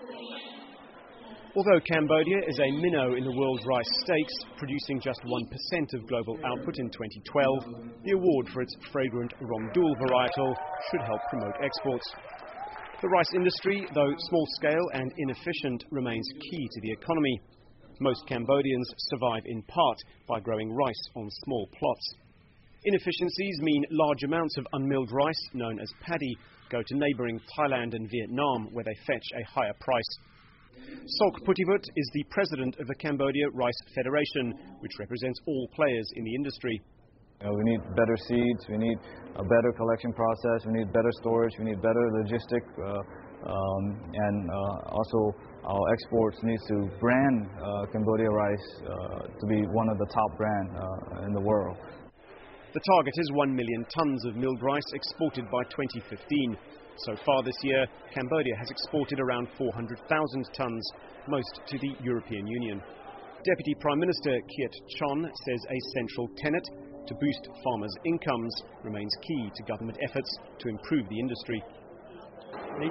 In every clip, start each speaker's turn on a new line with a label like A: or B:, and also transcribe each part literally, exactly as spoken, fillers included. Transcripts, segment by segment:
A: Although Cambodia is a minnow in the world's rice stakes, producing just one percent of global output in twenty twelve, the award for its fragrant Romdul varietal should help promote exports. The rice industry, though small-scale and inefficient, remains key to the economy. Most Cambodians survive in part by growing rice on small plots. Inefficiencies mean large amounts of unmilled rice, known as paddy, go to neighbouring Thailand and Vietnam, where they fetch a higher price. Sok Putivut is the president of the Cambodia Rice Federation, which represents all players in the industry.
B: You know, we need better seeds, we need a better collection process, we need better storage, we need better logistic, uh, um, and uh, also our exports needs to brand uh, Cambodia rice uh, to be one of the top brands uh, in the world.
A: The target is one million tons of milled rice exported by twenty fifteen. So far this year, Cambodia has exported around four hundred thousand tons, most to the European Union. Deputy Prime Minister Khiet Chon says a central tenet to boost farmers' incomes remains key to government efforts to improve the industry.
C: I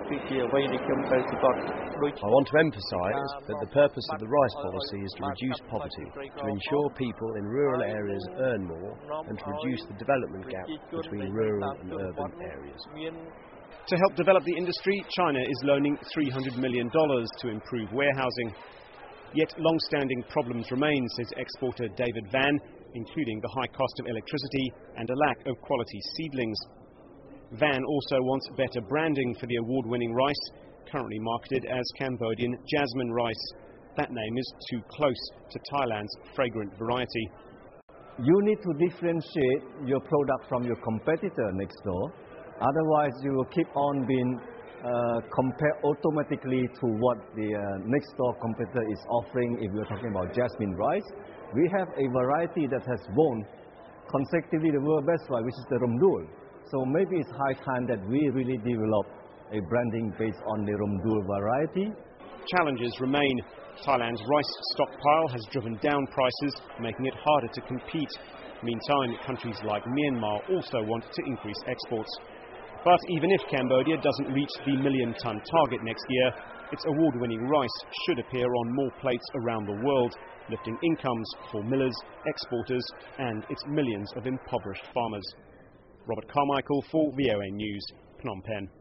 C: want to emphasise that the purpose of the rice policy is to reduce poverty, to ensure people in rural areas earn more, and to reduce the development gap between rural and urban areas.
A: To help develop the industry, China is loaning three hundred million dollars to improve warehousing. Yet long-standing problems remain, says exporter David Van, including the high cost of electricity and a lack of quality seedlings. Van also wants better branding for the award-winning rice, currently marketed as Cambodian jasmine rice. That name is too close to Thailand's fragrant variety.
D: You need to differentiate your product from your competitor next door. Otherwise, you will keep on being uh, compared automatically to what the uh, next door competitor is offering if you're talking about jasmine rice. We have a variety that has won consecutively the world best rice, which is the Romdul. So maybe it's high time that we really develop a branding based on the Romdul variety.
A: Challenges remain. Thailand's rice stockpile has driven down prices, making it harder to compete. Meantime, countries like Myanmar also want to increase exports. But even if Cambodia doesn't reach the million-ton target next year, its award-winning rice should appear on more plates around the world, lifting incomes for millers, exporters, and its millions of impoverished farmers. Robert Carmichael for V O A News, Phnom Penh.